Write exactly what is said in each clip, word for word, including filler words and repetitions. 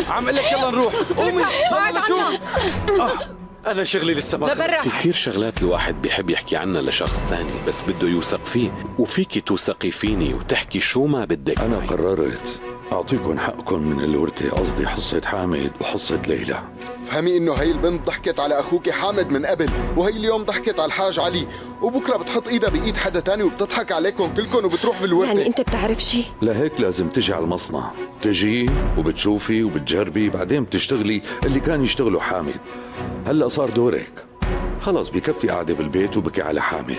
عم اقول لك يلا نروح. قومي يلا شوف. آه. أنا شغلي لسه ما خلص. في كتير شغلات الواحد بيحب يحكي عنها لشخص تاني بس بده يوثق فيه، وفيكي توثقي فيني وتحكي شو ما بدك. أنا قررت أعطيكم حقكم من الورثة، قصدي حصة حامد وحصة ليلى. فهمي إنه هي البنت ضحكت على أخوك حامد من قبل، وهي اليوم ضحكت على الحاج علي، وبكرة بتحط إيدها بإيد حدا تاني وبتضحك عليكم كلكم وبتروح بالورثة. يعني أنت بتعرف شي؟ لهيك لازم تجي على المصنع، تجي وبتشوفي وبتجربي، بعدين بتشتغلي اللي كان يشتغله حامد. هلأ صار دورك، خلص بكفي قاعدة بالبيت وبكي على حامد.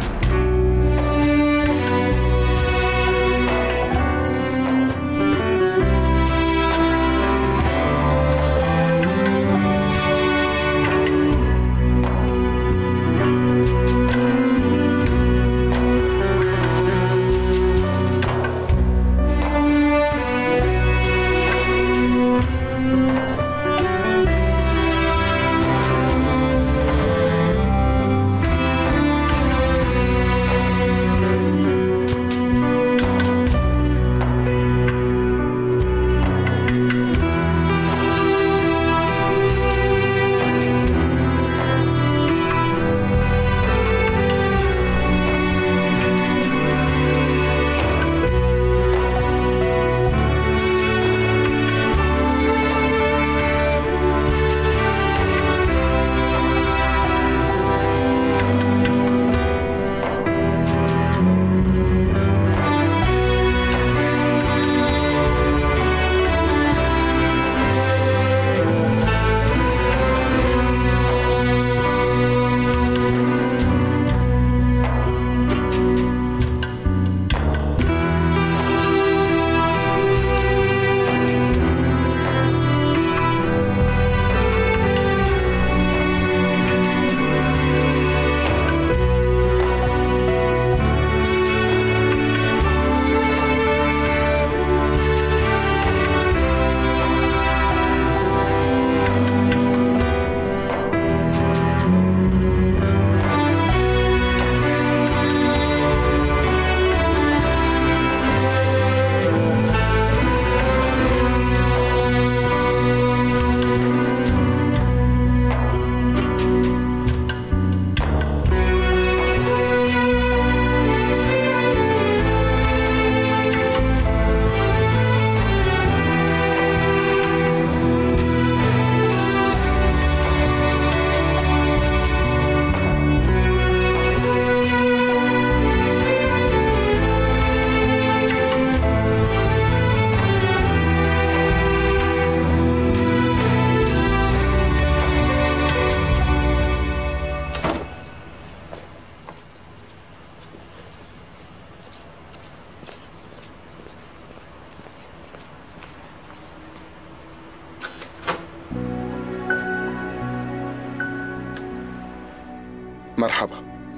مرحبا.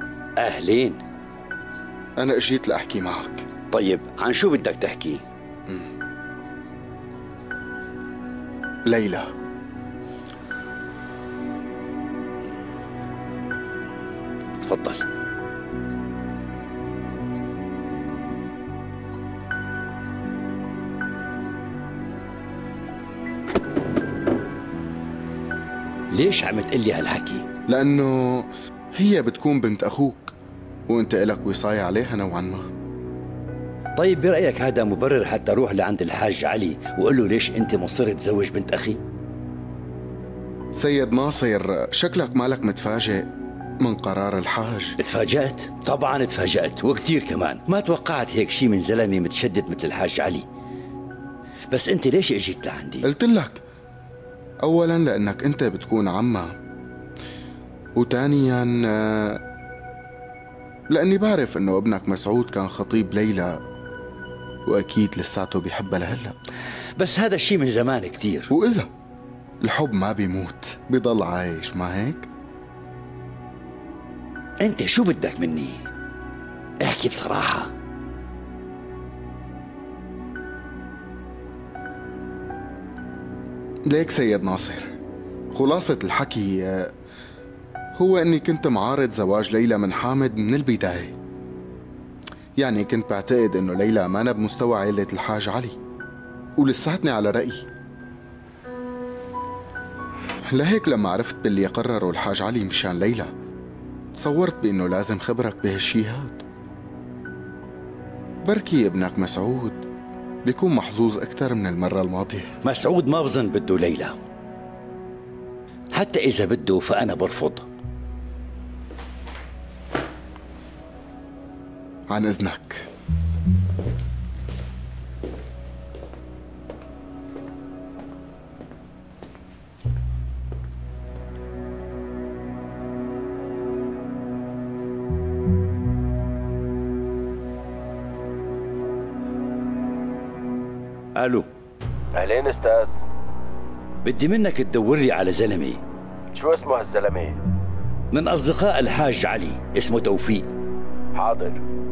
أهلين. أنا اجيت لأحكي معك. طيب عن شو بدك تحكي؟ مم. ليلى. تفضل. ليش عم تقلي هالحكي؟ لأنه هي بتكون بنت أخوك وأنت إلك وصاية عليها نوعا ما. طيب برأيك هذا مبرر حتى أروح لعند الحاج علي وقول له ليش أنت مصر تزوج بنت أخي؟ سيد ناصر، شكلك مالك متفاجئ من قرار الحاج. تفاجأت؟ طبعا تفاجأت وكتير كمان. ما توقعت هيك شي من زلمة متشدد مثل الحاج علي. بس أنت ليش اجيت لعندي؟ قلت لك أولا لأنك أنت بتكون عمها، وثانيا لأني بعرف أنه ابنك مسعود كان خطيب ليلى وأكيد لساته بيحبها لهلا. بس هذا الشيء من زمان كتير. وإذا الحب ما بيموت بيضل عايش، ما هيك؟ أنت شو بدك مني؟ احكي بصراحة. ليك سيد ناصر، خلاصة الحكي هو أني كنت معارض زواج ليلى من حامد من البداية. يعني كنت بعتقد أنه ليلى مانا بمستوى عائلة الحاج علي، ولساتني على رأيي. لهيك لما عرفت باللي قرروا الحاج علي مشان ليلى تصورت بأنه لازم خبرك بهالشي هاد. بركي ابنك مسعود بيكون محظوظ أكثر من المرة الماضية. مسعود ما بظن بده ليلى، حتى إذا بده فأنا برفض. عن إذنك. الو. اهلين استاذ. بدي منك تدور لي على زلمه. شو اسمه هالزلمه؟ من اصدقاء الحاج علي، اسمه توفيق. حاضر.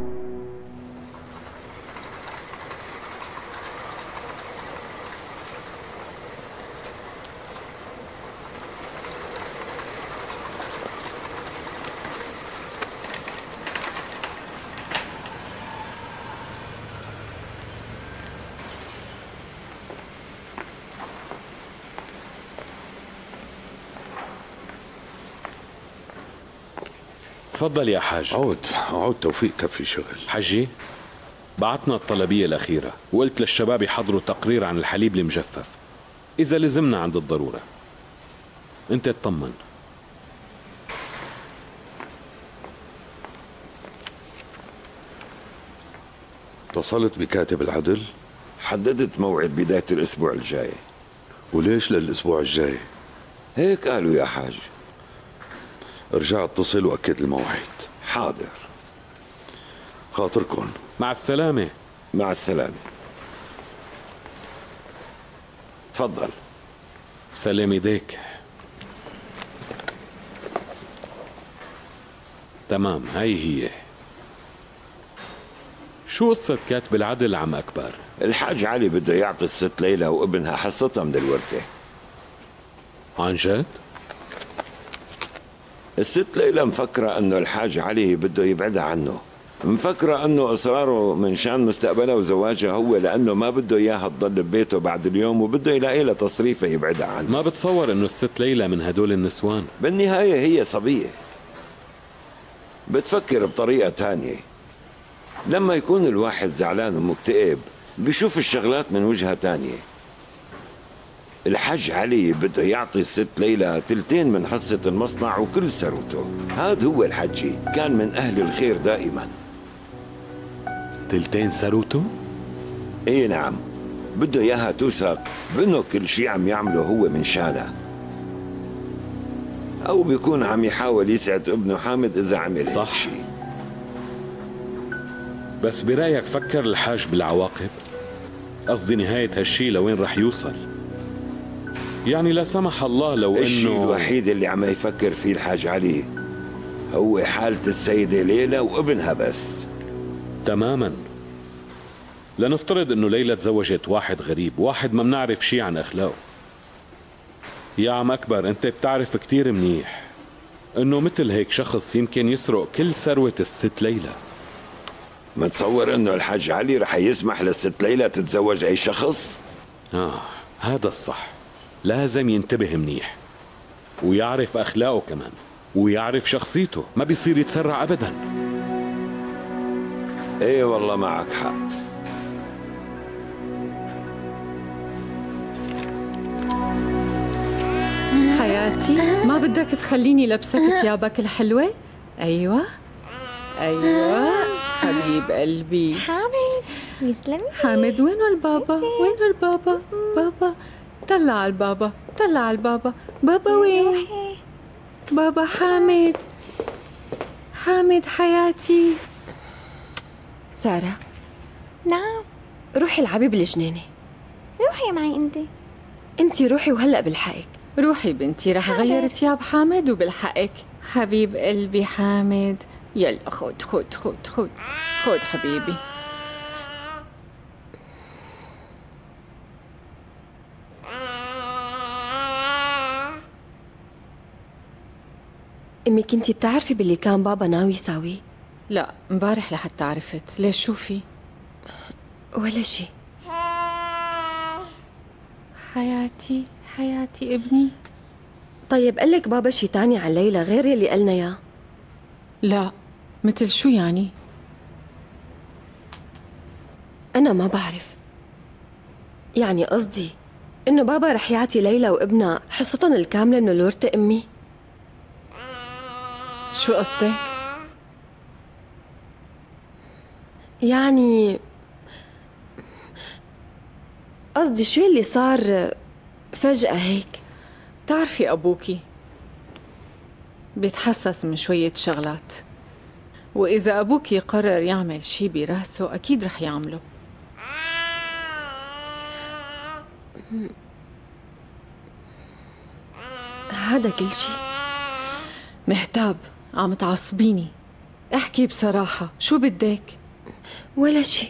تفضل يا حاج. عود عود توفيق، كفي شغل. حجي، بعتنا الطلبية الأخيرة وقلت للشباب يحضروا تقرير عن الحليب المجفف إذا لزمنا عند الضرورة. أنت اطمن. اتصلت بكاتب العدل؟ حددت موعد بداية الأسبوع الجاي. وليش للأسبوع الجاي؟ هيك قالوا يا حاج. ارجع اتصل وأكد الموعد. حاضر. خاطركن. مع السلامة. مع السلامة. تفضل. سلم ايديك. تمام، هاي هي. شو قصة كاتب العدل عم أكبر؟ الحاج علي بده يعطي الست ليلى وابنها حصتها من الورثة. عن جد؟ الست ليلى مفكرة انه الحاج علي بده يبعدها عنه، مفكرة انه اصراره من شان مستقبلها وزواجها هو لانه ما بده اياها تضل ببيته بعد اليوم وبده يلاقي لها تصريفة يبعدها عنه. ما بتصور انه الست ليلى من هدول النسوان. بالنهاية هي صبية بتفكر بطريقة تانية. لما يكون الواحد زعلان ومكتئب بيشوف الشغلات من وجهة تانية. الحاج علي بده يعطي الست ليلى تلتين من حصة المصنع وكل ثروته. هاد هو الحجي، كان من أهل الخير دائما. تلتين ثروته؟ ايه نعم، بده اياها توثق بانه كل شيء عم يعمله هو من شانه، او بيكون عم يحاول يسعد ابنه حامد اذا عمل صح. هيك شيء. بس برايك فكر الحاج بالعواقب؟ قصدي نهاية هالشي لوين رح يوصل؟ يعني لا سمح الله لو انه الشيء الوحيد اللي عم يفكر فيه الحاج علي هو حالة السيدة ليلى وابنها بس. تماما. لنفترض انه ليلى تزوجت واحد غريب، واحد ما بنعرف شي عن اخلاقه. يا عم اكبر، انت بتعرف كتير منيح انه مثل هيك شخص يمكن يسرق كل ثروة الست ليلى. متصور انه الحاج علي رح يسمح للست ليلى تتزوج اي شخص؟ اه هذا الصح. لازم ينتبه منيح ويعرف اخلاقه كمان ويعرف شخصيته، ما بيصير يتسرع ابدا. ايه والله معك حق. حياتي، ما بدك تخليني لبسك ثيابك الحلوة؟ أيوة أيوة حبيب قلبي. حامد يسلمي. حامد وينه البابا؟ وينه البابا؟ بابا طلع على البابا، طلع على البابا. بابا وين؟ بابا حامد. حامد حياتي. سارة. نعم. روحي العبي بالجنينة. روحي معي انت. انتي روحي وهلأ بلحقك. روحي بنتي، رح اغير ثياب حامد وبلحقك. حبيب قلبي حامد، يلا خد خد خد خد خد حبيبي. امي كنتي بتعرفي باللي كان بابا ناوي يساويه؟ لا، امبارح لحتى عرفت. ليش شو في؟ ولا شي. حياتي حياتي ابني. طيب قال لك بابا شي تاني عن ليلى غير يلي قلنا اياه؟ لا، مثل شو يعني؟ أنا ما بعرف. يعني قصدي إنه بابا رح يعطي ليلى وابنها حصتهم الكاملة من الورثة أمي. شو قصدك؟ يعني قصدي شو اللي صار فجأة هيك؟ بتعرفي أبوكي بيتحسس من شوية شغلات، وإذا أبوكي قرر يعمل شي براسه أكيد رح يعمله. هذا كل شي؟ مهتاب عم تعصبيني، احكي بصراحة شو بدك؟ ولا شي.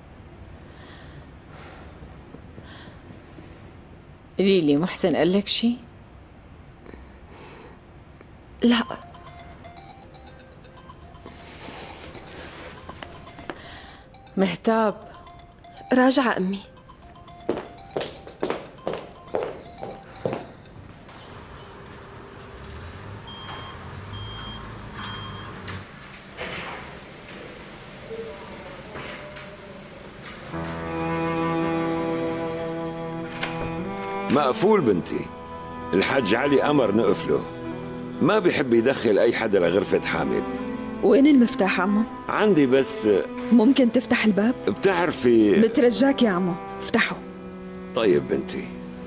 قوليلي محسن قالك شي؟ لا. مهتاب راجعة أمي. مقفول بنتي. الحاج علي أمر نقفله، ما بيحب يدخل أي حدا لغرفة حامد. وين المفتاح عمو؟ عندي بس. ممكن تفتح الباب؟ بتعرفي. بترجاك يا عمو افتحه. طيب بنتي.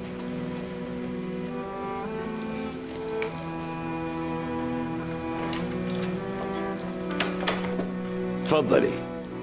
تفضلي.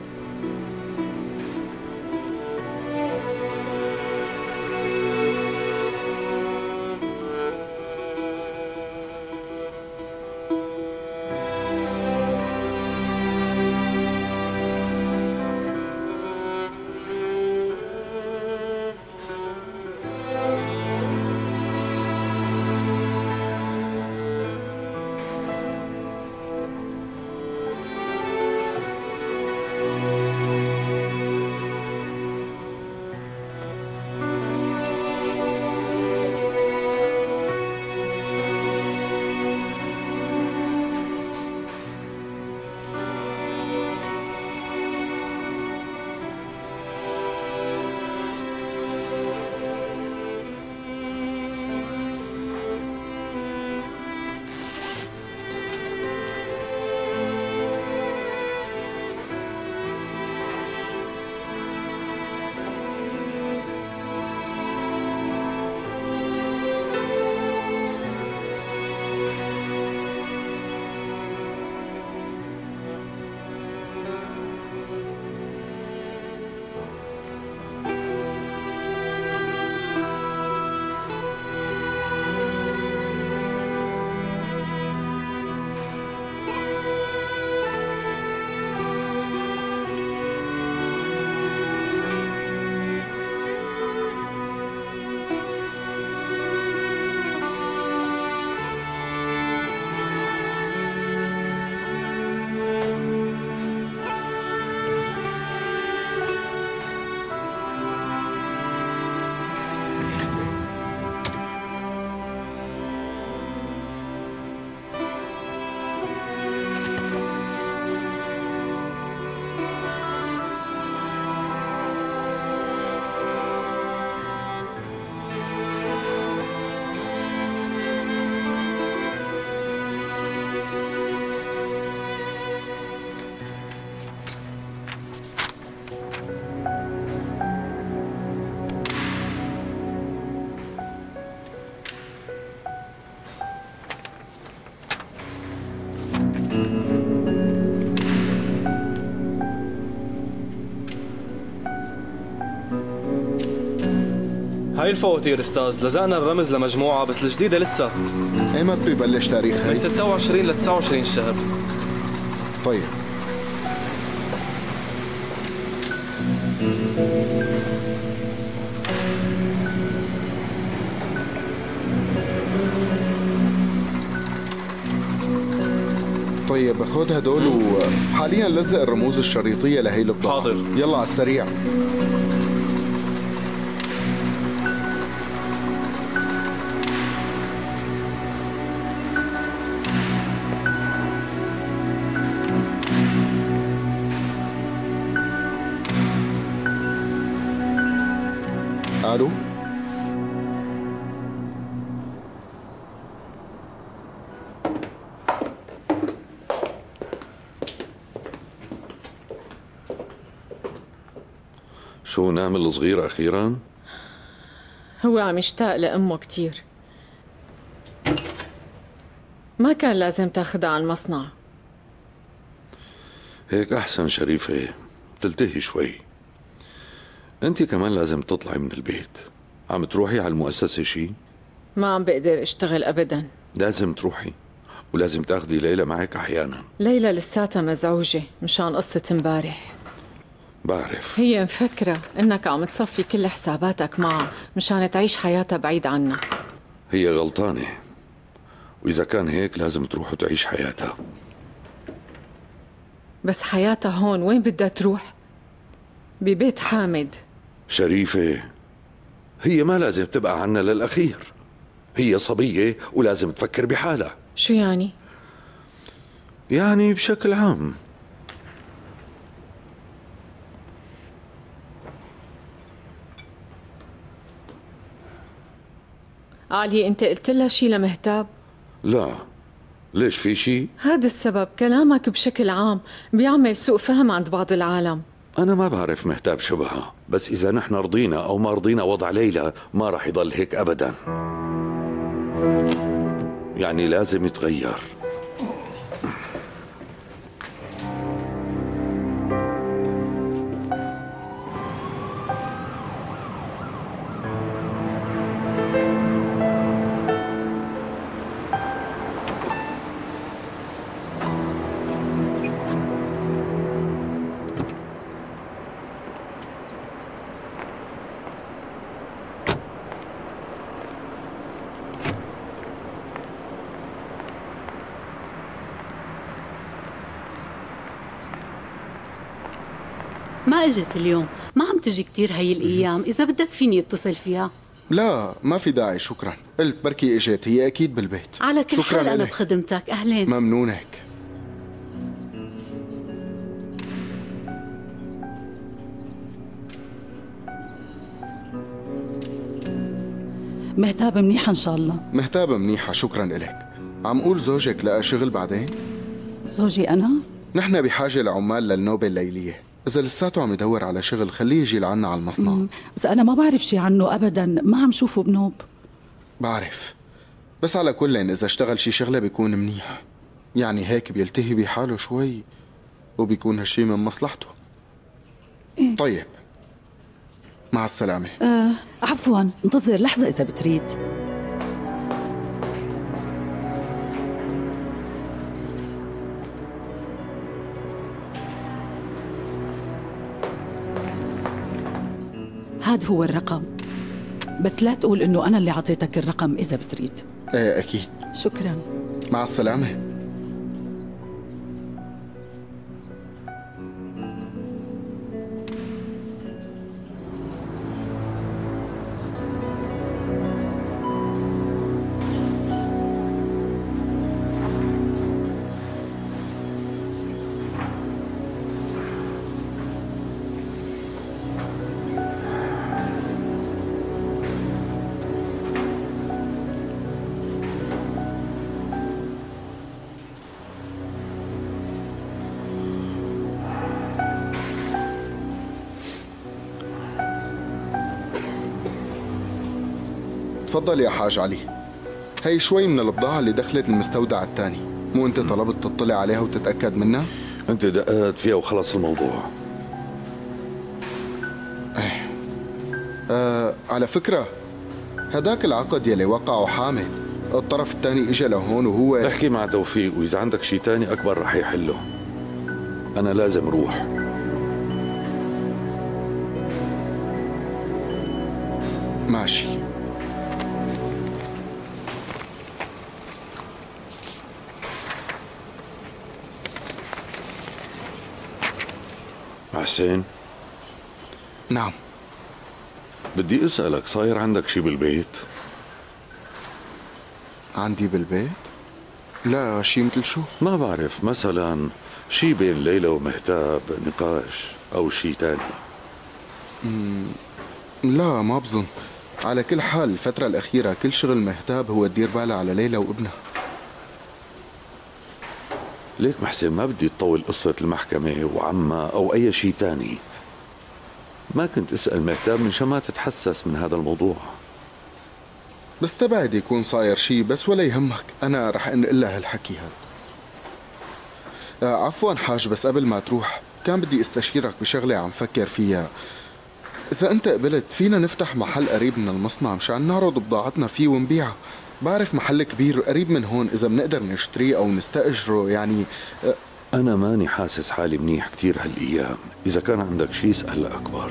هاي الفواتير استاذ، لزقنا الرمز لمجموعة بس الجديدة لسه. ايمت ببلش تاريخها؟ من ستة وعشرين ل تسعة وعشرين الشهر. طيب. طيب خذ هدول وحاليا لزق الرموز الشريطية لهي البضاعة. حاضر. يلا على السريع. الو؟ شو نام الصغير أخيرا؟ هو عم يشتاق لأمه كتير. ما كان لازم تاخدها على المصنع. هيك أحسن شريفة، تلتهي شوي. أنت كمان لازم تطلعي من البيت. عم تروحي على المؤسسة شي؟ ما عم بقدر اشتغل أبدا. لازم تروحي، ولازم تاخدي ليلى معك أحيانا. ليلى لساتها مزعوجة مشان قصة امبارح. بعرف. هي مفكرة انك عم تصفي كل حساباتك معها مشان تعيش حياتها بعيد عنك. هي غلطانة، وإذا كان هيك لازم تروح وتعيش حياتها. بس حياتها هون وين بدها تروح؟ ببيت حامد. شريفة، هي ما لازم تبقى عنا للأخير. هي صبية ولازم تفكر بحالها. شو يعني؟ يعني بشكل عام. علي انت قلت لها شي لمهتاب؟ لا، ليش في شي؟ هذا السبب، كلامك بشكل عام بيعمل سوء فهم عند بعض العالم. أنا ما بعرف مهتاب شبهها، بس إذا نحن رضينا أو ما رضينا وضع ليلى ما راح يضل هيك أبدا. يعني لازم يتغير. ما اجت اليوم، ما عم تجي كتير هي الايام، اذا بدك فيني اتصل فيها. لا ما في داعي، شكرا. قلت بركي اجت، هي اكيد بالبيت. على كل شكرا حال انا إلك. بخدمتك. اهلين. ممنونك. مهتاب منيحة ان شاء الله. مهتاب منيحة، شكرا إلك. عم قول زوجك لقى شغل بعدين؟ زوجي انا؟ نحن بحاجة لعمال للنوبة الليلية، إذا لساته عم يدور على شغل خليه يجي لعنا على المصنع. مم. بس أنا ما بعرف شي عنه أبدا، ما عم شوفه بنوب. بعرف، بس على كل إذا اشتغل شي شغلة بيكون منيح، يعني هيك بيلتهي بحاله شوي وبيكون هالشي من مصلحته. إيه؟ طيب، مع السلامة. آه عفوا، انتظر لحظة إذا بتريد. هاد هو الرقم، بس لا تقول إنه أنا اللي عطيتك الرقم إذا بتريد. ايه أكيد. شكرا. مع السلامة. تفضل يا حاج علي، هي شوي من البضاعة اللي دخلت المستودع الثاني، مو انت طلبت تطلع عليها وتتأكد منها؟ انت دققت فيها وخلص الموضوع. ايه آه على فكرة، هداك العقد يلي وقعه حامد الطرف الثاني اجى لهون وهو احكي مع توفيق، واذا عندك شي تاني اكبر رح يحله. انا لازم روح. ماشي. حسين. نعم. بدي اسألك، صاير عندك شي بالبيت؟ عندي بالبيت؟ لا، شي مثل شو؟ ما بعرف، مثلا شي بين ليلى ومهتاب، نقاش او شي تاني. مم. لا ما بظن. على كل حال الفترة الأخيرة كل شغل مهتاب هو تدير بالها على ليلى وابنها. ليك محسن ما بدي تطول قصة المحكمة وعمها أو أي شيء تاني. ما كنت أسأل مهتاب من شان ما تتحسس من هذا الموضوع. بس تبعد يكون صاير شيء بس ولا يهمك، أنا رح أنقل لها هالحكي هذا. آه عفوا حاج، بس قبل ما تروح كان بدي استشيرك بشغلة عم فكر فيها. إذا أنت قبلت فينا نفتح محل قريب من المصنع مشان نعرض بضاعتنا فيه ونبيعها. بعرف محل كبير قريب من هون إذا بنقدر نشتريه أو نستأجره يعني. آه أنا ماني حاسس حالي منيح كتير هالأيام. إذا كان عندك شيء اسأل أكبر.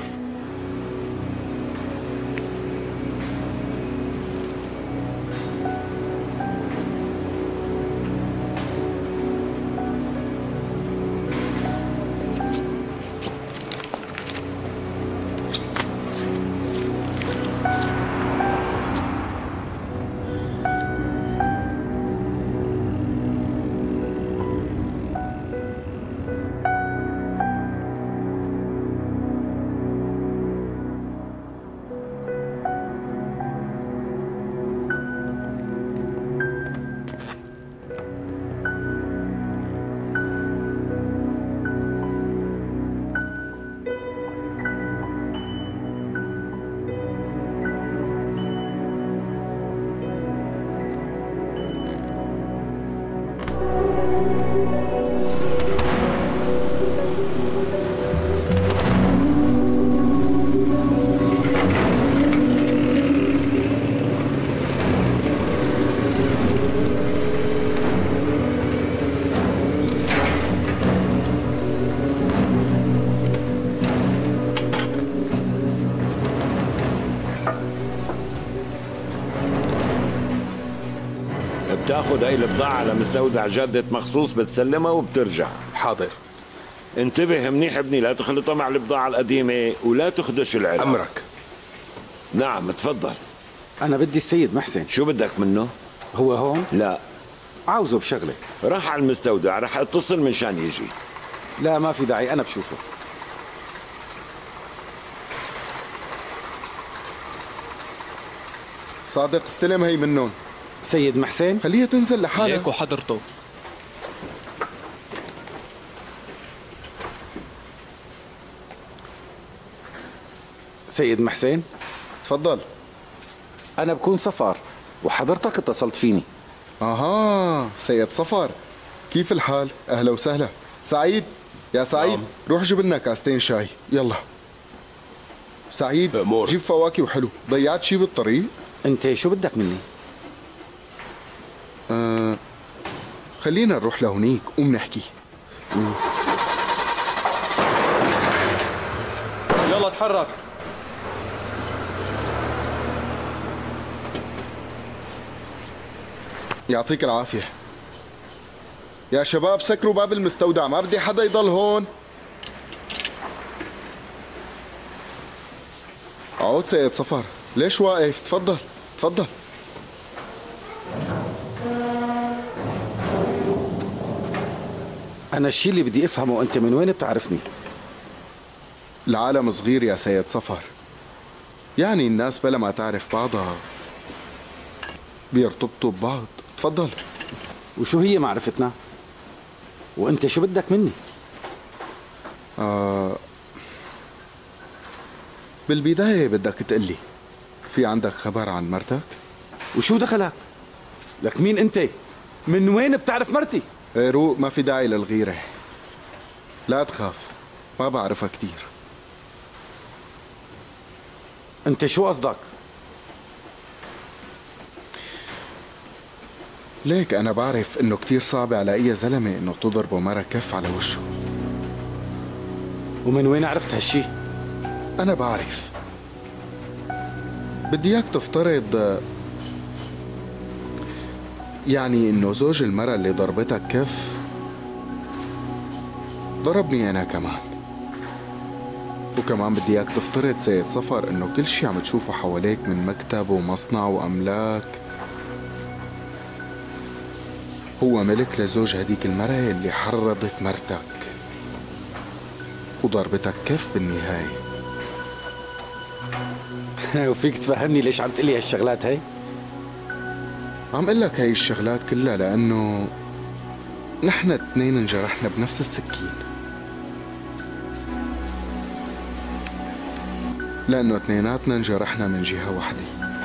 بتاخذ هاي البضاعة على مستودع جدة مخصوص بتسلمها وبترجع. حاضر. انتبه منيح ابني، لا تخلطها مع البضاعة القديمة ولا تخدش العلب. أمرك. نعم تفضل. أنا بدي السيد محسن. شو بدك منه؟ هو هون؟ لا. عاوزه بشغلة. راح على المستودع، راح اتصل من شان يجي. لا ما في داعي، أنا بشوفه. صادق استلم هي منهم. سيد محسن خليها تنزل لحالها. ليكو حضرته. سيد محسن تفضل. أنا بكون صفار وحضرتك اتصلت فيني. اها سيد صفر، كيف الحال؟ اهلا وسهلا. سعيد يا سعيد نعم. روح جيب لنا كاستين شاي يلا. سعيد أمور. جيب فواكه وحلو. ضيعت شي بالطريق؟ انت شو بدك مني؟ آه خلينا نروح لهونيك وبنحكي. يلا تحرك. يعطيك العافية يا شباب. سكروا باب المستودع، ما بدي حدا يضل هون. عود سيد صفر، ليش واقف؟ تفضل تفضل. أنا الشيء اللي بدي أفهمه، أنت من وين بتعرفني؟ العالم صغير يا سيد صفر، يعني الناس بلا ما تعرف بعضها بيرتبطوا ببعض. تفضل. وشو هي معرفتنا؟ وأنت شو بدك مني؟ آه بالبداية بدك تقلي في عندك خبر عن مرتك؟ وشو دخلك؟ لك مين أنت؟ من وين بتعرف مرتي؟ ايه روق، ما في داعي للغيرة. لا تخاف، ما بعرفها كتير. أنت شو قصدك؟ ليك أنا بعرف إنه كتير صعب على أي زلمة إنه تضربه مرة كف على وشه. ومن وين عرفت هالشي؟ أنا بعرف. بدي إياك تفترض يعني إنه زوج المرة اللي ضربتك كف ضربني أنا كمان. وكمان بدي إياك تفترض سيد صفر إنه كل شي عم تشوفه حواليك من مكتب ومصنع وأملاك هو ملك لزوج هديك المرة اللي حرضت مرتك وضربتك كف بالنهاية. وفيك تفهمني ليش عم تقلي هالشغلات هي؟ عم اقول لك هاي الشغلات كلها لأنه نحن اثنين انجرحنا بنفس السكين. لأنه اثنيناتنا انجرحنا من جهة واحدة.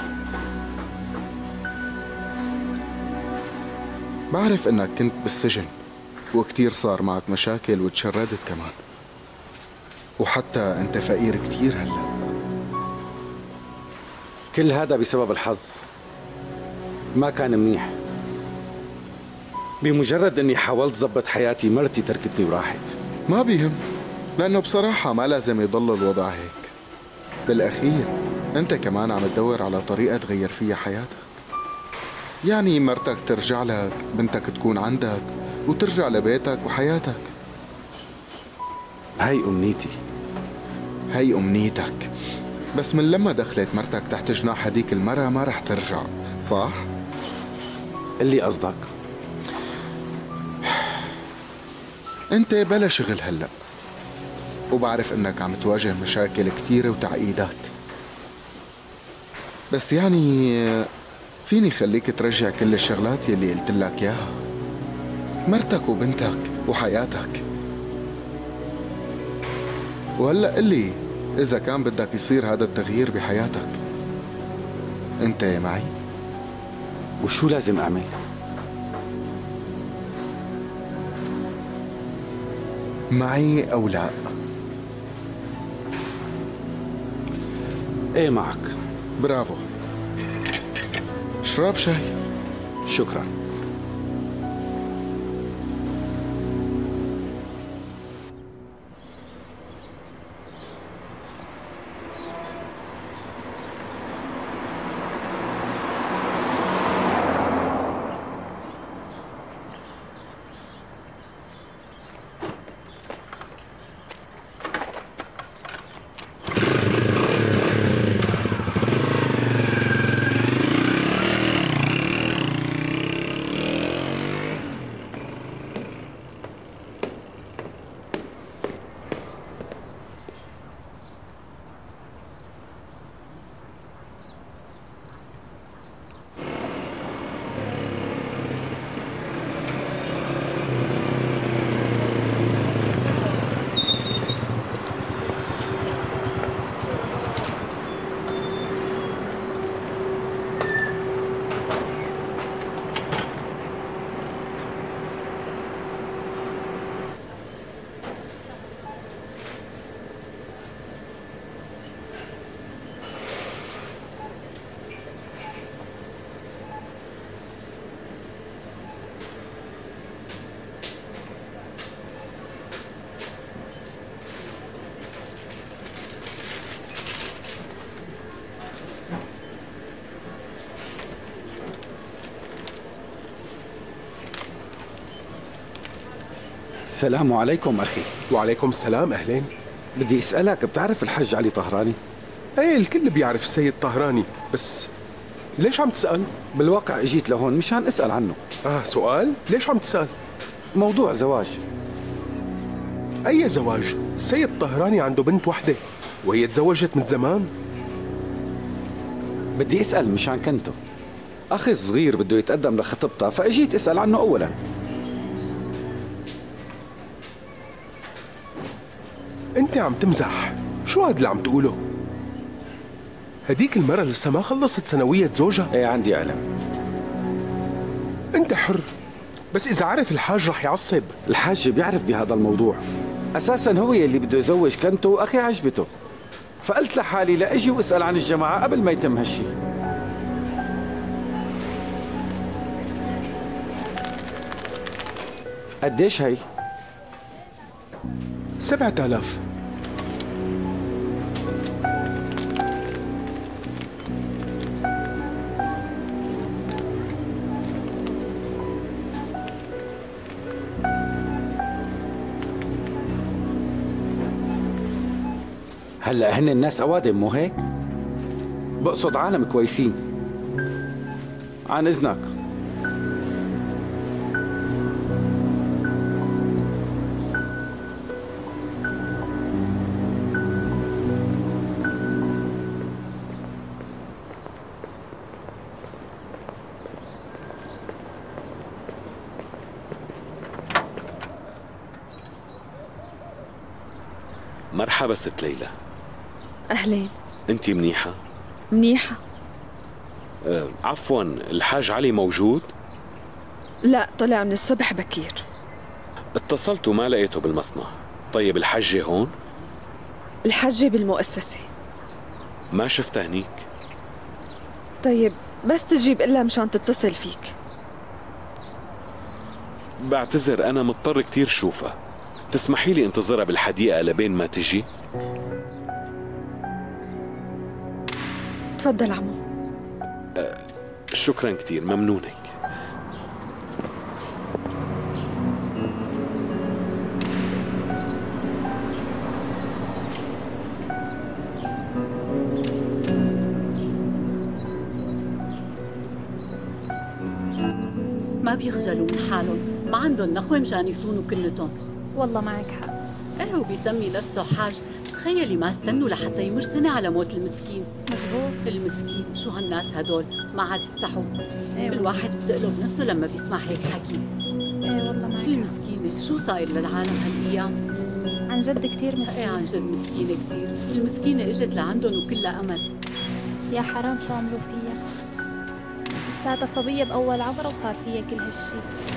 بعرف انك كنت بالسجن وكتير صار معك مشاكل وتشردت كمان، وحتى انت فقير كتير هلا. كل هذا بسبب الحظ، ما كان منيح. بمجرد اني حاولت ضبط حياتي مرتي تركتني وراحت. ما بيهم، لأنه بصراحة ما لازم يضل الوضع هيك. بالأخير أنت كمان عم تدور على طريقة تغير فيها حياتك. يعني مرتك ترجع لك، بنتك تكون عندك، وترجع لبيتك وحياتك. هاي أمنيتي. هاي أمنيتك، بس من لما دخلت مرتك تحت جناح هديك المرة ما رح ترجع، صح؟ اللي قصدك؟ أنت بلا شغل هلأ، وبعرف إنك عم تواجه مشاكل كثيرة وتعقيدات، بس يعني فيني خليك ترجع كل الشغلات يلي قلت لك إياها، مرتك وبنتك وحياتك. وهلأ قلي إذا كان بدك يصير هذا التغيير بحياتك، أنت معي؟ وشو لازم أعمل؟ معي أو لا؟ إيه معك. برافو. اشرب شاي. شكرا. السلام عليكم أخي. وعليكم السلام. أهلين. بدي أسألك، بتعرف الحج علي طهراني؟ ايه الكل بيعرف السيد طهراني، بس ليش عم تسأل؟ بالواقع اجيت لهون مشان أسأل عنه. اه سؤال؟ ليش عم تسأل؟ موضوع زواج. أي زواج؟ السيد طهراني عنده بنت وحدة وهي تزوجت من زمان. بدي أسأل مشان كنته أخي صغير بده يتقدم لخطبته، فأجيت أسأل عنه أولا. أنت عم تمزح؟ شو هاد اللي عم تقوله؟ هديك المرة لسه ما خلصت ثانوية زوجها. ايه عندي علم. أنت حر، بس إذا عرف الحاج رح يعصب. الحاج بيعرف بهذا الموضوع، أساسا هو اللي بده يزوج كنته وأخي عجبته، فقلت لحالي لأجي وأسأل عن الجماعة قبل ما يتم هالشي. قديش هي؟ سبعة آلاف. هلا هن الناس اوادم مو هيك؟ بقصد عالم كويسين. عن اذنك. مرحبا ست ليلى. أهلين. انت منيحة؟ منيحة. أه عفوا، الحاج علي موجود؟ لا، طلع من الصبح بكير. اتصلت وما لقيته بالمصنع. طيب الحجة هون؟ الحجة بالمؤسسة. ما شفتها هنيك. طيب بس تجيب إلا مشان تتصل فيك. بعتذر، أنا مضطر كتير شوفها. تسمحي لي انتظرها بالحديقة لبين ما تجي؟ تفضل عمو. أه شكرا كتير، ممنونك. ما بيخجلوا من حالهم، ما عندهم نخوة مشان يصونوا كلتهم. والله معك حق. ايه وبيسمي نفسه حاج. تخيلي ما استنوا لحتى يمر سنة على موت المسكين. مزبوط. المسكين، شو هالناس هدول، ما عاد استحوا. ايه الواحد بتقلب نفسه لما بيسمع هيك حكي. ايه والله معك. المسكينة شو صاير للعالم هالأيام؟ عن جد كتير مسكينة. ايه عن جد مسكينة كتير. المسكينة اجت لعندهم وكلها أمل. يا حرام شو عملوا فيها. لساتها صبية بأول عمرها وصار فيها كل هالشي.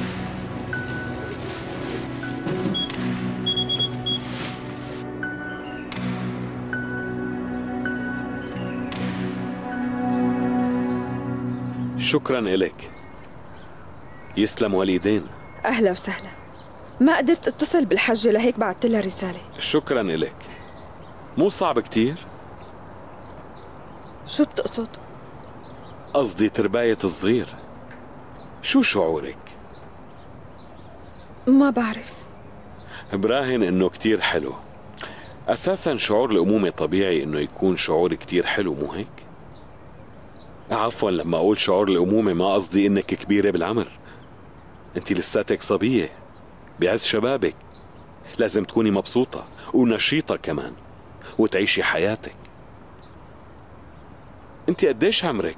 شكرا إلك. يسلم والدين. أهلا وسهلا. ما قدرت اتصل بالحجة لهيك بعثت لها رسالة. شكرا إلك. مو صعب كتير؟ شو بتقصد؟ قصدي ترباية الصغير. شو شعورك؟ ما بعرف. براهن انه كتير حلو. اساسا شعور الامومة طبيعي انه يكون شعور كتير حلو، مو هيك؟ عفوا، لما اقول شعور الامومة ما قصدي انك كبيرة بالعمر. انت لساتك صبية بعز شبابك. لازم تكوني مبسوطة ونشيطة كمان وتعيشي حياتك. انت قديش عمرك؟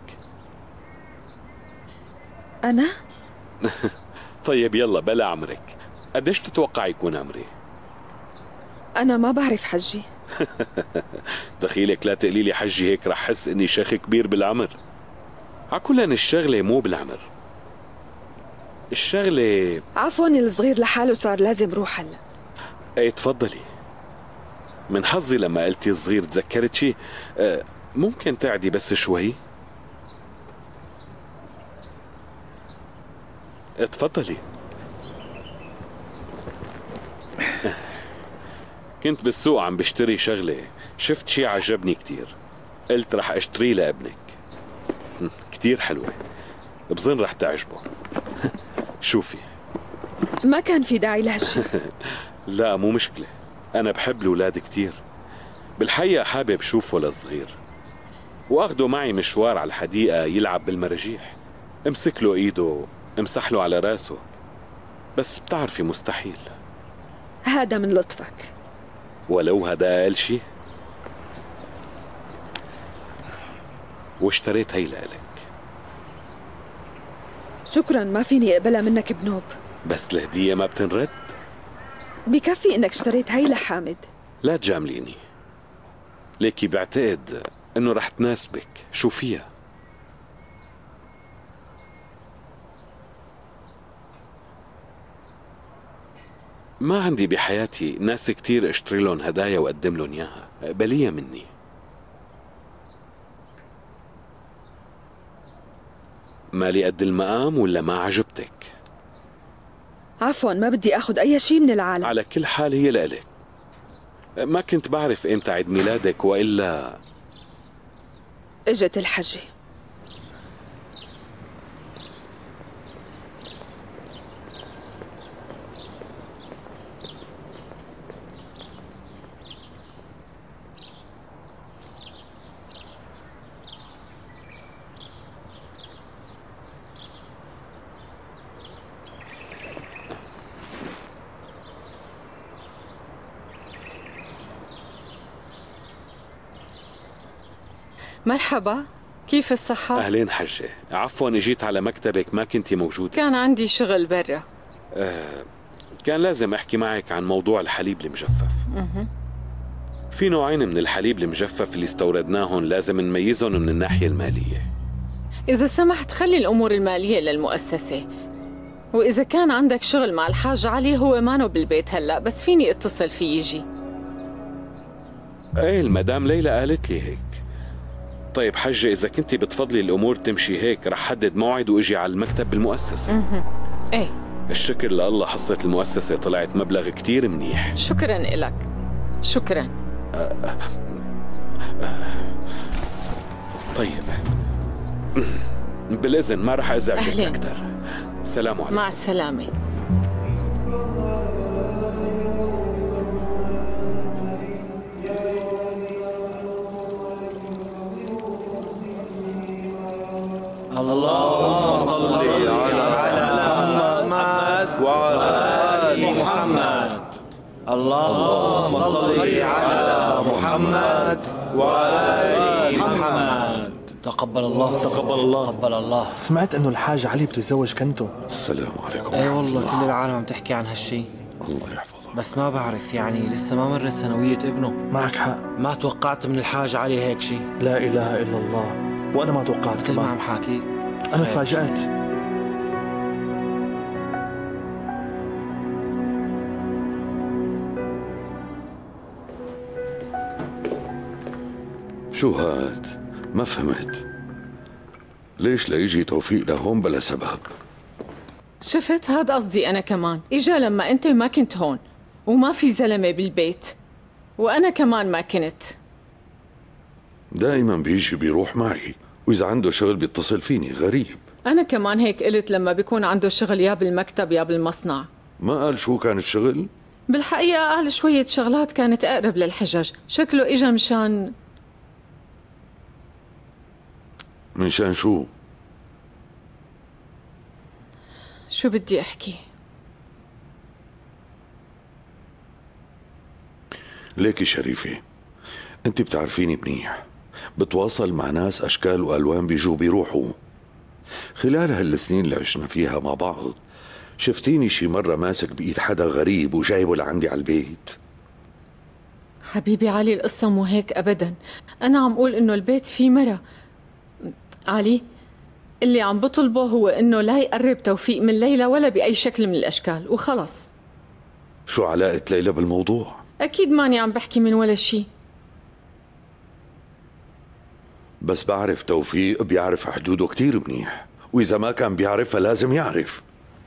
أنا؟ طيب يلا بلا عمرك، قديش تتوقع يكون عمري؟ أنا ما بعرف حجي. دخيلك لا تقلي لي حجي، هيك رح حس اني شيخ كبير بالعمر. عكلا الشغلة مو بالعمر، الشغلة عفوا الصغير لحاله صار لازم روح هلا. ايه تفضلي. من حظي لما قلتي الصغير تذكرت شي. أه ممكن تعدي بس شوي؟ اتفضلي. كنت بالسوق عم بشتري شغلة، شفت شي عجبني كتير، قلت رح اشتريه لابنك. كتير حلوة، بظن رح تعجبه. شوفي. ما كان في داعي لهالشي. لا مو مشكلة، أنا بحب الولاد كتير. بالحقيقة حابب شوفه للصغير وأخده معي مشوار على الحديقة يلعب بالمراجيح، امسك له إيده، امسح له على راسه. بس بتعرفي مستحيل. هذا من لطفك. ولو هذا أقل شي. واشتريت هي لإلك. شكرا، ما فيني اقبلها منك بنوب. بس الهدية ما بتنرد. بكفي انك اشتريت هي لحامد. لا تجامليني، ليكي بعتقد انه رح تناسبك. شو فيها؟ ما عندي بحياتي ناس كتير اشتري لهم هدايا واقدم لهم اياها، اقبليها مني. مالي قد المقام ولا ما عجبتك؟ عفوا، ما بدي اخذ اي شيء من العالم. على كل حال هي لإلك. ما كنت بعرف امتى عيد ميلادك والا. اجت الحجة. مرحبا، كيف الصحة؟ أهلين حجة، عفوا اجيت على مكتبك ما كنتي موجودة. كان عندي شغل برا. آه كان لازم أحكي معك عن موضوع الحليب المجفف. مه. في نوعين من الحليب المجفف اللي استوردناهم لازم نميزهم من الناحية المالية. إذا سمحت خلي الأمور المالية للمؤسسة، وإذا كان عندك شغل مع الحاج علي هو مانو بالبيت هلأ، بس فيني اتصل فيه يجي. ايه المدام ليلى قالت لي هيك. طيب حجة، إذا كنتي بتفضلي الأمور تمشي هيك رح حدد موعد وإجي على المكتب بالمؤسسة. اها ايه. الشكر لله حصة المؤسسة طلعت مبلغ كتير منيح. شكرا إلك. شكرا. أه أه طيب بالإذن ما رح أزعجك أكثر. سلام عليكم. مع السلامة. اللهم صل على محمد وعلى آل محمد. اللهم صل على محمد وعلى آل محمد. تقبل الله تقبل الله تقبل الله. سمعت انه الحاج علي بده يتزوج كنتو. السلام عليكم. اي والله كل العالم عم تحكي عن هالشي. الله يحفظك. بس ما بعرف يعني لسه ما مرت سنوية ابنه. معك حق. ما توقعت من الحاج علي هيك شي. لا اله الا الله، وانا ما توقعت كل ما عم حاكيك انا تفاجأت. شو هاد؟ ما فهمت. ليش ليجي توفيق لهون بلا سبب؟ شفت، هاد قصدي أنا كمان. إجا لما أنت ما كنت هون وما في زلمة بالبيت، وأنا كمان ما كنت. دائما بيجي بيروح معي، وإذا عنده شغل بيتصل فيني. غريب. أنا كمان هيك قلت لما بيكون عنده شغل يا بالمكتب يا بالمصنع. ما قال شو كان الشغل؟ بالحقيقة قال شوية شغلات كانت أقرب للحجج. شكله إجا مشان منشان شو؟ شو بدي أحكي؟ ليكي شريفة، انت بتعرفيني منيح، بتواصل مع ناس أشكال وألوان بيجوا بيروحوا. خلال هالسنين اللي عشنا فيها مع بعض شفتيني شي مرة ماسك بإيد حدا غريب وجايبه لعندي على البيت؟ حبيبي علي، القصة مو هيك أبدا. أنا عم قول إنه البيت فيه مرة. علي، اللي عم بطلبه هو إنه لا يقرب توفيق من ليلى ولا بأي شكل من الأشكال، وخلص. شو علاقة ليلى بالموضوع؟ أكيد ماني عم بحكي من ولا شي. بس بعرف توفيق بيعرف حدوده كتير منيح، وإذا ما كان بيعرفها لازم يعرف.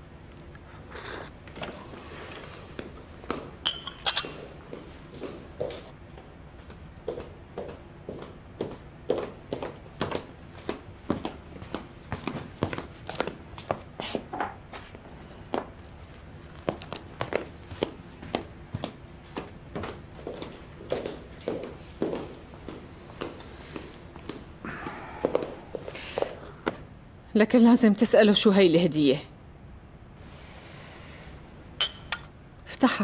لكن لازم تسأله شو هي الهدية. افتحها.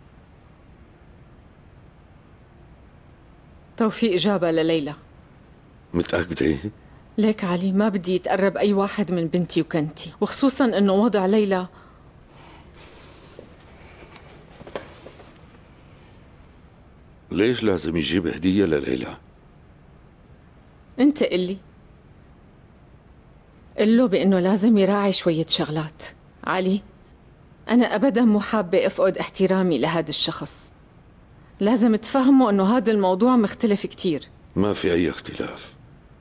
توفيق جابها لليلى. متأكدة؟ ليك علي، ما بدي يتقرب أي واحد من بنتي وكنتي، وخصوصا إنه وضع ليلى. ليش لازم يجيب هدية لليلى؟ أنت قلي. قل له بأنه لازم يراعي شوية شغلات. علي، أنا أبدا مو حابة أفقد احترامي لهذا الشخص. لازم تفهموا أنه هذا الموضوع مختلف كتير. ما في أي اختلاف.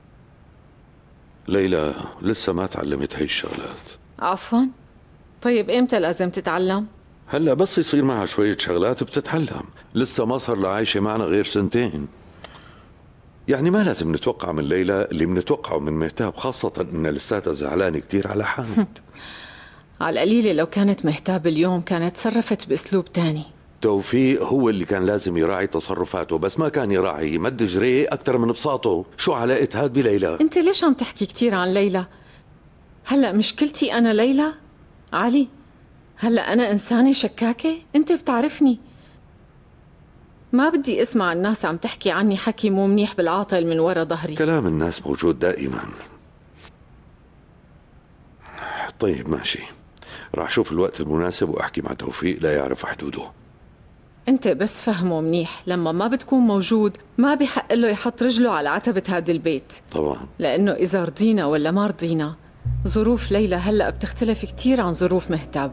ليلى لسه ما تعلمت هاي الشغلات. عفوا؟ طيب إمتى لازم تتعلم؟ هلا بس يصير معها شوية شغلات بتتعلم. لسه ما صار لها عايشة معنا غير سنتين. يعني ما لازم نتوقع من ليلى اللي بنتوقعه من مهتاب، خاصة إن لساتها زعلانة كتير على حامد. على القليلة لو كانت مهتاب اليوم كانت تصرفت بأسلوب تاني. توفيق هو اللي كان لازم يراعي تصرفاته، بس ما كان يراعي مد جريه أكتر من بساطه. شو علاقة هاد بليلى؟ أنت ليش عم تحكي كتير عن ليلى؟ هلأ مشكلتي أنا ليلى؟ علي، هلأ أنا إنسانة شكاكة؟ أنت بتعرفني. ما بدي اسمع الناس عم تحكي عني حكي مو منيح بالعاطل من ورا ظهري. كلام الناس موجود دائما. طيب ماشي، راح شوف الوقت المناسب واحكي مع توفيق لا يعرف حدوده. انت بس فهمه منيح، لما ما بتكون موجود ما بيحق له يحط رجله على عتبة هذا البيت. طبعا. لأنه إذا رضينا ولا ما رضينا ظروف ليلى هلأ بتختلف كتير عن ظروف مهتاب.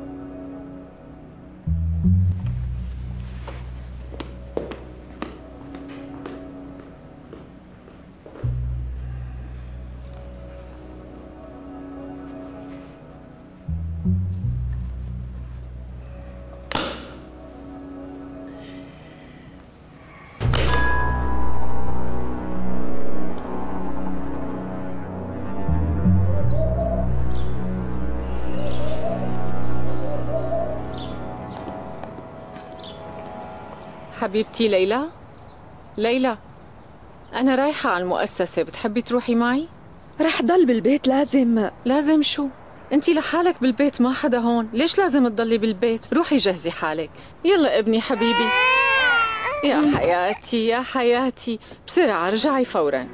حبيبتي ليلى، ليلى أنا رايحة على المؤسسة، بتحبي تروحي معي؟ رح ضل بالبيت. لازم لازم شو؟ أنتي لحالك بالبيت، ما حدا هون، ليش لازم تضلي بالبيت؟ روحي جهزي حالك. يلا ابني حبيبي. يا حياتي يا حياتي، بسرعة رجعي فوراً.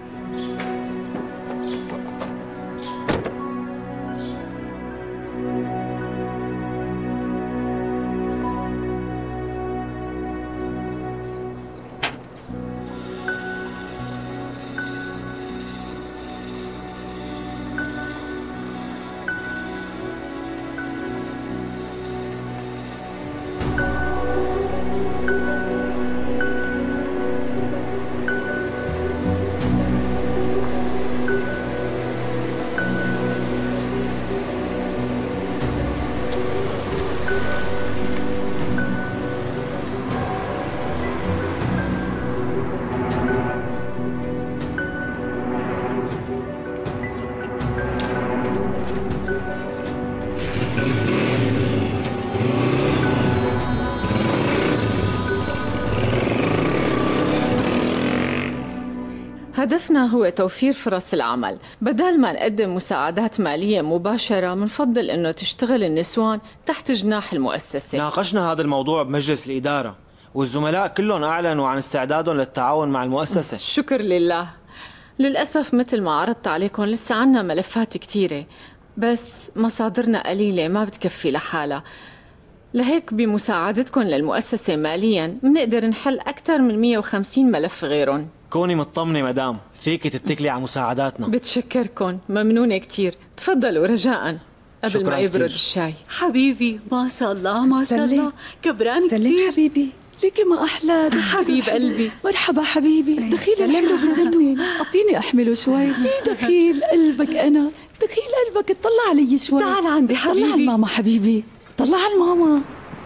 هدفنا هو توفير فرص العمل، بدل ما نقدم مساعدات مالية مباشرة منفضل انه تشتغل النسوان تحت جناح المؤسسة. ناقشنا هذا الموضوع بمجلس الإدارة والزملاء كلهم أعلنوا عن استعدادهم للتعاون مع المؤسسة. شكر لله. للأسف مثل ما عرضت عليكم لسه عنا ملفات كتيرة، بس مصادرنا قليلة ما بتكفي لحالها، لهيك بمساعدتكم للمؤسسة ماليا بنقدر نحل أكثر من مية وخمسين ملف غيرهم. كوني مطمنة مدام، فيك تتكلي على مساعداتنا. بتشكركم، ممنونة كتير. تفضلوا رجاء قبل ما يبرد الشاي. حبيبي ما شاء الله ما شاء الله، كبران كتير. سلم حبيبي، ليكي ما أحلى. حبيب قلبي. مرحبا حبيبي، دخيل الحلو في زيتون، أعطيني أحمله شوي. دخيل قلبك أنا، دخيل قلبك، اطلع علي شوي. تعال عندي حبيبي. طلع على ماما حبيبي، طلع على ماما.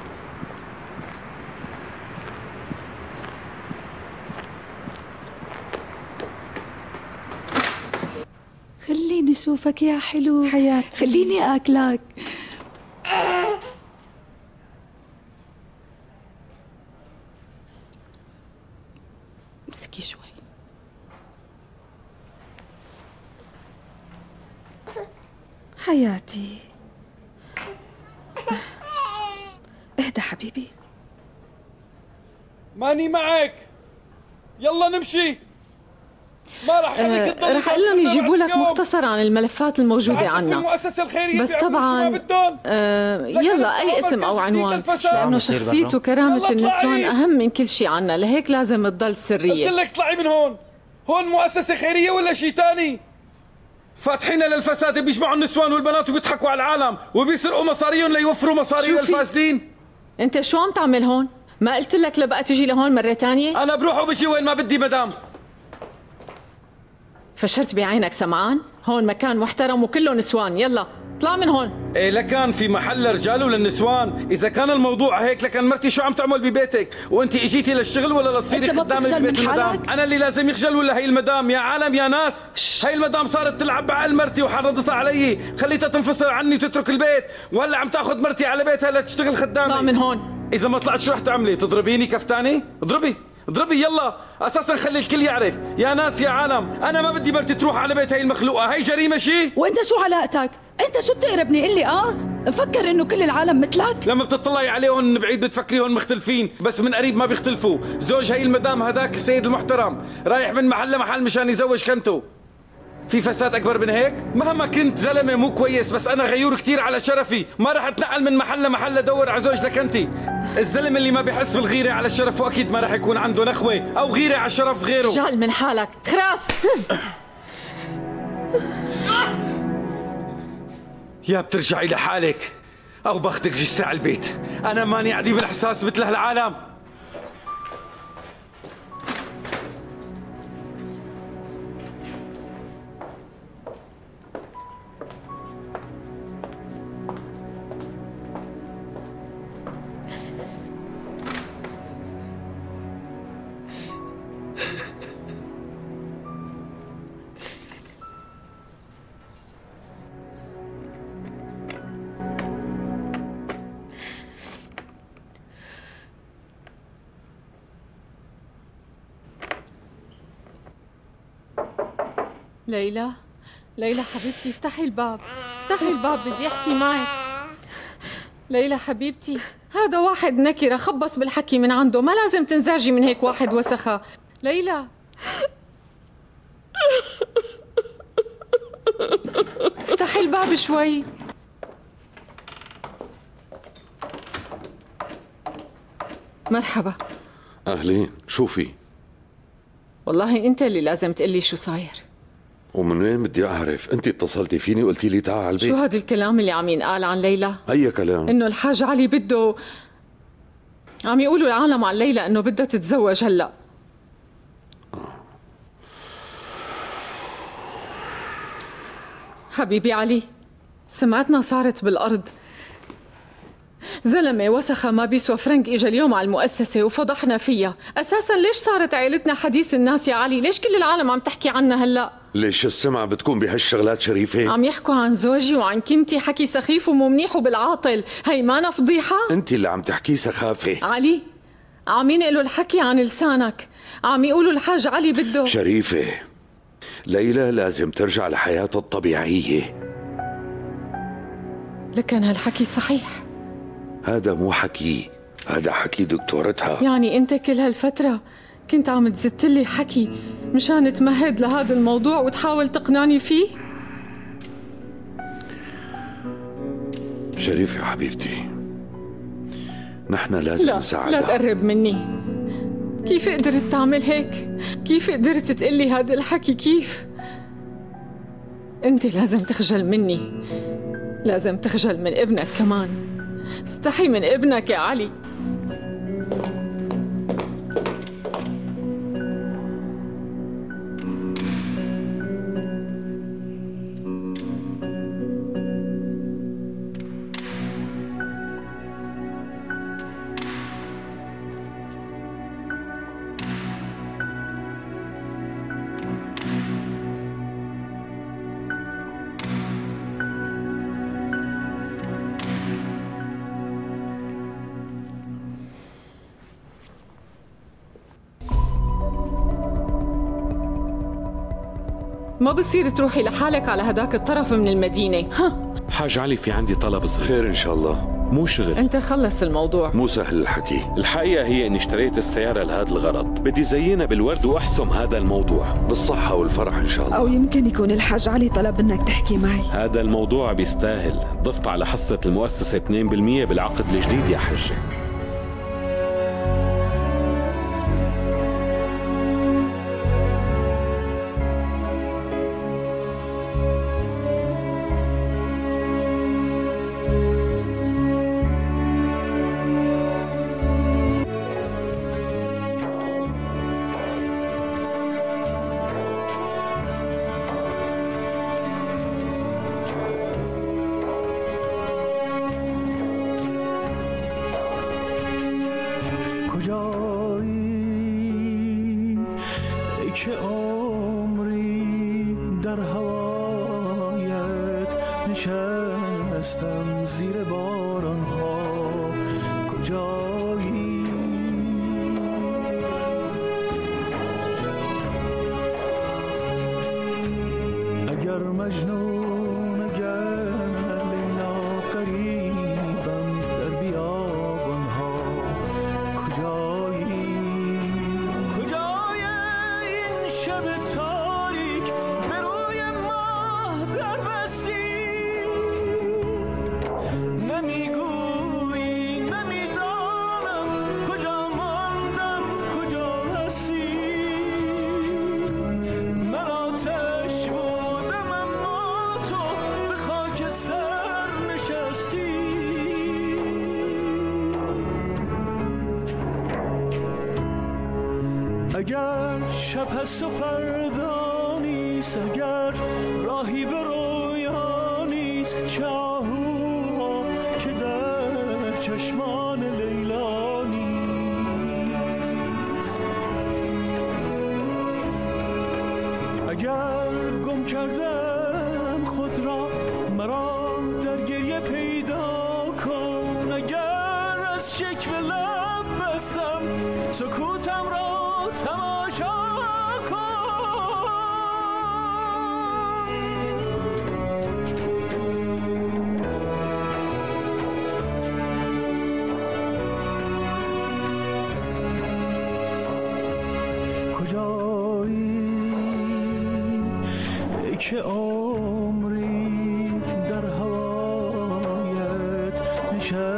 خليني اشوفك يا حلو حياتي، خليني اكلك. امسكي شوي. حياتي اهدى حبيبي. ماني معك، يلا نمشي. ما رح خليك تضل. رح اقول لهم يجيبوا لك مختصر عن الملفات الموجوده عنا، المؤسسة الخيرية بس طبعا آه يلا اي اسم او عنوان، لانه شخصيه وكرامه النسوان اهم من كل شيء عنا، لهيك لازم تضل سريه. قلت لك اطلعي من هون. هون مؤسسه خيريه ولا شيء ثاني؟ فاتحين للفساد، بيجمعوا النسوان والبنات وبيضحكوا على العالم وبيسرقوا مصاريهم ليوفروا مصاري للفاسدين. انت شو عم تعمل هون؟ ما قلت لك لبقى تجي لهون مره ثانيه؟ انا بروح وبجي وين ما بدي مدام. فشرت بعينك سمعان؟ هون مكان محترم وكله نسوان، يلا اطلع من هون. ايه لكان في محل رجال وللنسوان، اذا كان الموضوع هيك لكان مرتي شو عم تعمل ببيتك؟ وانت اجيتي للشغل ولا لتصيري خدامه ببيت المدام؟ انا اللي لازم يخجل ولا هي المدام؟ يا عالم يا ناس، هي المدام صارت تلعب بعقل مرتي وحرضتها علي، خليتها تنفصل عني وتترك البيت، وهلا عم تاخذ مرتي على بيتها لتشتغل خدامه. اطلع من هون. اذا ما طلعت شو رح تعملي؟ تضربيني كفتاني؟ اضربي اضربي يلا، اساسا خلي الكل يعرف. يا ناس يا عالم، انا ما بدي مرتي تروح على بيت هي المخلوقه، هي جريمه شيء. وانت شو علاقتك؟ انت شو بتقربني؟ قل لي اه فكر انه كل العالم مثلك. لما بتطلعي عليهم من بعيد بتفكريهم مختلفين، بس من قريب ما بيختلفوا. زوج هي المدام هداك السيد المحترم رايح من محل لمحل مشان يزوج كنته. في فساد اكبر من هيك؟ مهما كنت زلمه مو كويس، بس انا غيور كثير على شرفي، ما رح اتنقل من محل لمحل ادور على زوج لكنتي. الزلم اللي ما بيحس بالغيرة على الشرف واكيد ما رح يكون عنده نخوة او غيرة على شرف غيره. شغل من حالك خراس. يا بترجعي لحالك او باخدك جثة على البيت. انا ماني عديم الاحساس مثل هالعالم. ليلى ليلى حبيبتي افتحي الباب، افتحي الباب بدي احكي معك. ليلى حبيبتي هذا واحد نكرة خبص بالحكي من عنده، ما لازم تنزعجي من هيك واحد وسخة. ليلى افتحي الباب شوي. مرحبا. أهلين، شو في؟ والله انت اللي لازم تقلي شو صاير. ومن وين بدي أعرف؟ أنت اتصلتي فيني وقلتي لي تعال على البيت. شو هذا الكلام اللي عم ينقال عن ليلى؟ أي كلام؟ إنه الحاج علي بده، عم يقولوا العالم عن ليلى إنه بدها تتزوج هلأ. حبيبي علي، سمعتنا صارت بالأرض. زلمة وسخة ما بيسوى فرنك إجا اليوم على المؤسسة وفضحنا فيها. أساساً ليش صارت عائلتنا حديث الناس يا علي؟ ليش كل العالم عم تحكي عنا هلأ؟ ليش السمعة بتكون بهالشغلات شريفة؟ عم يحكوا عن زوجي وعن كنتي حكي سخيف ومو منيح وبالعاطل. هي مانا فضيحة؟ أنت اللي عم تحكي سخافة. علي عم ينقلوا الحكي عن لسانك، عم يقولوا الحاج علي بده. شريفة، ليلى لازم ترجع لحياتها الطبيعية. لكن هالحكي صحيح. هذا مو حكي، هذا حكي دكتورتها. يعني انت كل هالفترة كنت عم تزتلي حكي مشان تمهد لهذا الموضوع وتحاول تقنعني فيه؟ شريفة حبيبتي، نحن لازم لا نساعدها. لا تقرب مني. كيف قدرت تعمل هيك؟ كيف قدرت تقلي هذا الحكي؟ كيف؟ انت لازم تخجل مني، لازم تخجل من ابنك كمان. استحي من ابنك يا علي. ما بصير تروحي لحالك على هداك الطرف من المدينة. ها حاج علي، في عندي طلب صغير. خير إن شاء الله. مو شغل، انت خلص الموضوع. مو سهل الحكي. الحقيقة هي اني اشتريت السيارة لهذا الغرض، بدي زينها بالورد واحسم هذا الموضوع. بالصحة والفرح ان شاء الله. او يمكن يكون الحاج علي طلب منك تحكي معي. هذا الموضوع بيستاهل. ضفت على حصة المؤسسة اثنين بالمئة بالعقد الجديد يا حجة. نمیگویی نمیدانم شب هست و فردا نیست، اگر راهی به رویا نیست، چه آهوها که در چشمان لیلا نیست. اگر گم کردم خود را مرا در گریه پیدا کن، اگر از شکوه لب بستم سکوتم را تماشا که عمری در هوایت نشست.